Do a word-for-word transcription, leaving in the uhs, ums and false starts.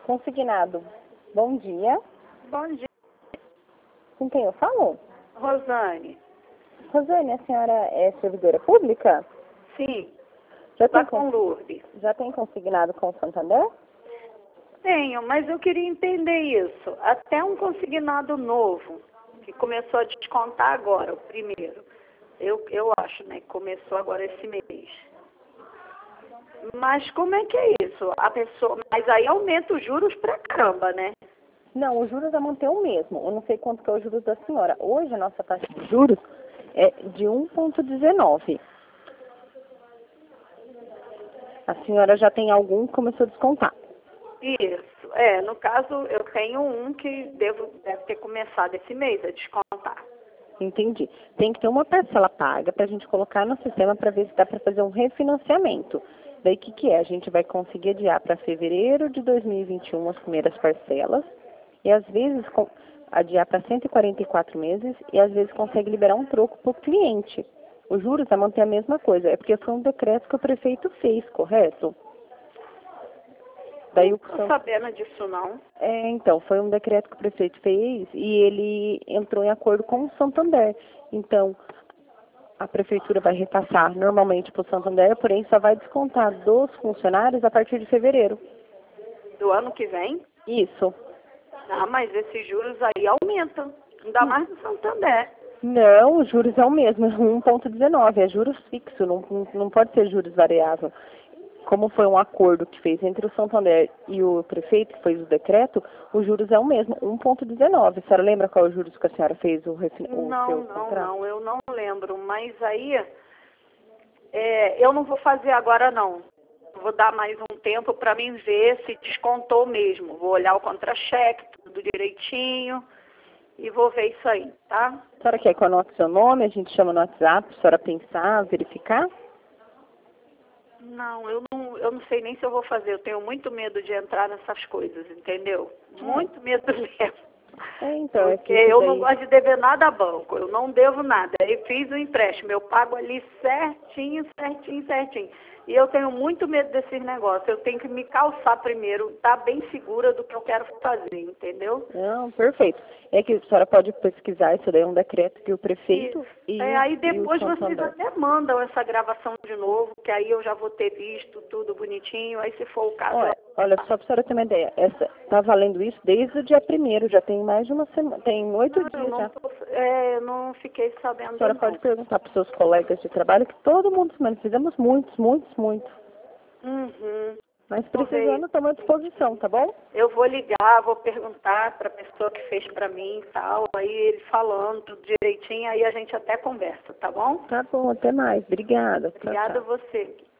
Consignado. Bom dia. Bom dia, Com quem eu falo? Rosane. Rosane, a senhora é servidora pública? Sim, Já lá tem, com cons- Lourdes. já tem consignado com o Santander? Tenho, mas eu queria entender isso. Até um consignado novo, que começou a descontar agora, o primeiro. Eu, eu acho, né, que começou agora esse mês. Mas como é que é isso? A pessoa, mas aí aumenta os juros pra caramba, né? Não, o juros vai manter o mesmo. Eu não sei quanto que é o juros da senhora. Hoje a nossa taxa de juros é de um vírgula dezenove. A senhora já tem algum que começou a descontar. Isso. É, no caso, eu tenho um que devo, deve ter começado esse mês a descontar. Entendi. Tem que ter uma parcela paga para a gente colocar no sistema para ver se dá para fazer um refinanciamento. Daí o que, que é? A gente vai conseguir adiar para fevereiro de dois mil e vinte e um as primeiras parcelas e às vezes com- adiar para cento e quarenta e quatro meses e às vezes consegue liberar um troco para o cliente. Os juros vai manter a mesma coisa. É porque foi um decreto que o prefeito fez, correto? Daí Não o estou sabendo disso, não. É, então, foi um decreto que o prefeito fez e ele entrou em acordo com o Santander. Então, a prefeitura vai repassar normalmente para o Santander, porém só vai descontar dos funcionários a partir de fevereiro. Do ano que vem? Isso. Ah, mas esses juros aí aumentam. Ainda mais no Santander. Não, os juros é o mesmo, um vírgula dezenove, é juros fixo, não, não não pode ser juros variável. Como foi um acordo que fez entre o Santander e o prefeito, que fez o decreto, os juros é o mesmo, um vírgula dezenove. A senhora lembra qual é o juros que a senhora fez o, refin- o Não, seu não, contrato? não, eu não lembro. Mas aí, é, eu não vou fazer agora, não. Vou dar mais um tempo para mim ver se descontou mesmo. Vou olhar o contra-cheque, tudo direitinho, e vou ver isso aí, tá? A senhora quer que eu anote seu nome, a gente chama no WhatsApp, a senhora pensar, verificar? Não, eu não, eu não sei nem se eu vou fazer. Eu tenho muito medo de entrar nessas coisas, entendeu? Muito medo mesmo. É, então, é Porque que isso eu não daí... gosto de dever nada a banco, eu não devo nada. Aí fiz o empréstimo, eu pago ali certinho, certinho, certinho. E eu tenho muito medo desses negócios. Eu tenho que me calçar primeiro, estar bem segura do que eu quero fazer, entendeu? Não, perfeito. É que a senhora pode pesquisar, isso daí é um decreto que o prefeito Isso. e, É, o, aí e o depois vocês Santander... até mandam essa gravação de novo, que aí eu já vou ter visto tudo bonitinho. Aí se for o caso, Olha, olha, só para a senhora ter uma ideia, essa, tá valendo isso desde o dia primeiro, já tem mais de uma semana, tem oito não, eu dias não, já. tô, é, eu não fiquei A sabendo senhora não. pode perguntar para os seus colegas de trabalho que todo mundo, mas fizemos muitos, muitos, muitos. Uhum. Mas Vou ver. precisando, estamos à disposição, tá bom? Eu vou ligar, vou perguntar para a pessoa que fez para mim e tal, aí ele falando tudo direitinho, aí a gente até conversa, tá bom? Tá bom, até mais. Obrigada. Tchau, Obrigada a tchau. você.